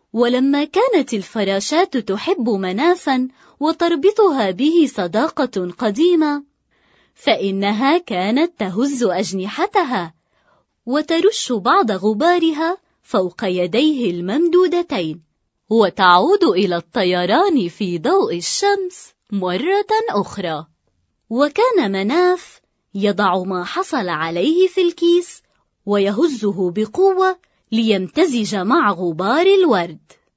ولما كانت الفراشات تحب منافا وتربطها به صداقة قديمة، فإنها كانت تهز أجنحتها وترش بعض غبارها فوق يديه الممدودتين، وتعود إلى الطيران في ضوء الشمس مرة أخرى. وكان مناف يضع ما حصل عليه في الكيس ويهزه بقوة ليمتزج مع غبار الورد.